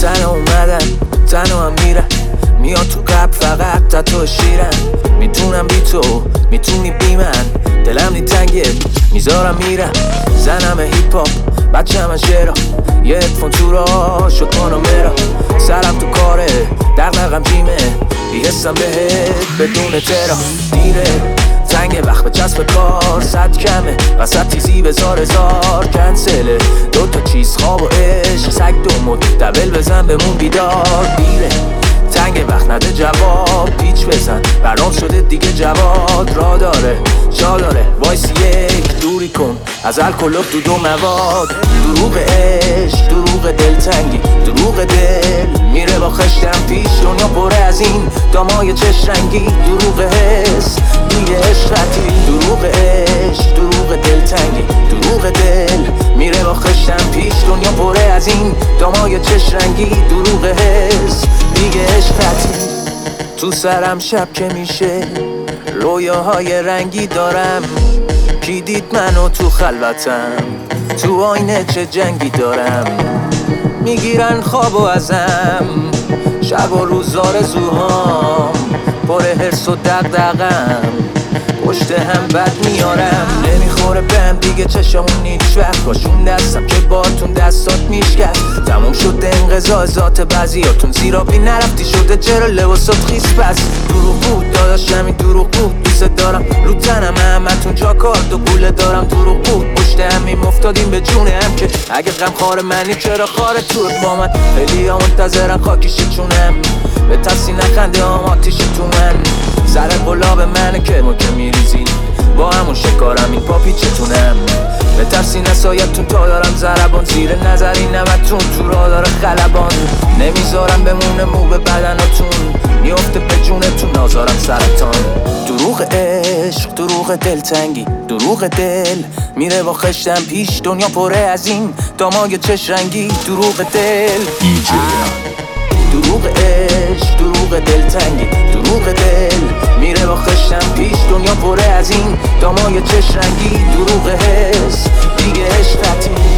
تنها اومدن تنها هم میرن، میاد تو قبل فقط تا تو شیرن. میتونم بی تو میتونی بی من، دلم نی تنگه میذارم میرم. زنم هیپ هاپ بچه همه شعرها، یه ادفون تو را شد پانامرا. سرم تو کاره دغدغم جیمه، بیحسم بهت بدون ترا. دیره تنگ وقت به چسب کار، صد کمه وسط تیزی بزار هزار. کنسله دوتا چیز خواب و عشق، سگ دومت دبل بزن بمون بیدار. دیره تنگ وقت نده جواب، پیچ بزن برام شده دیگه جواد. را داره جا داره وایسی یک دوری کن از الکل و دود و مواد. دروغ عشق دروغ دلتنگی دروغ دل میره با خشتم پیش. دنیا پره از این دامای چش رنگی، دروغ حس میگه عشقتی. دروغ عشق دروغ دلتنگی دروغ دل میره با خشتم پیش. دنیا پره از این دامای چش رنگی، دروغ حس میگه عشقتی. تو سرم شب که میشه رویاهای رنگی دارم، کی دید منو تو خلوتم، تو آینه چه جنگی دارم. میگیرن خوابو ازم شب و روز آرزوهام، پر حرص و دغدغه‌ام پشت هم بد میارم. نمیخوره بهم دیگه چشمون هیچ وقت، باشون دستم که باتون دستات میشکست. تموم شده انقضا ذات بعضیاتون، زیرا بی نرفتی شده چرا لباسات خیس. پس دروغ بود داداش همین دروغ بود، دوست دارم رو تنم همتون جا کارد و گوله دارم. دروغ بود پشت همین مفتادیم به جونه هم، که اگه غم خار منی چرا خاره توت با من. خیلی ها منتظرن خاکیش چونم، به تسی نخنده هم آتیش تو من. سر گلاب منه که ما که میریزین با همون شکارم این پا پیچتونم. به ترسی نسایتون تا دارم زربان، زیر نظری نمتون تو را داره خلبان. نمیذارم بمونه مو به بدناتون، میفته به جونتون نازارم سرطان. دروغ عشق دروغ دلتنگی دروغ دل میره با خشتم پیش. دنیا پره از این دامای چش رنگی، دروغ دل. دروغ عشق دروغ دلتنگی دروغ دل میره با خشتم پیش. دنیا پره از این دامای چش رنگی، دروغ حس دیگه عشقتی.